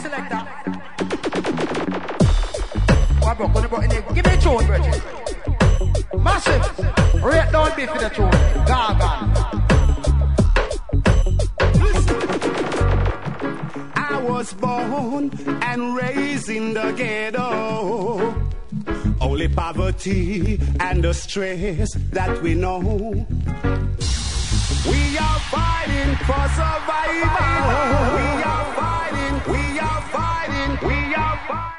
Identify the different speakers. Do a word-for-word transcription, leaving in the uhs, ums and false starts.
Speaker 1: selector. What broke on the button? Give me a tune, Bridget. Massive. Rate down beef for the tune. Gargan.
Speaker 2: I was born and raised in the ghetto. Only poverty and the stress that we know. We are fighting for survival. We are fighting, we are fighting, we are fighting.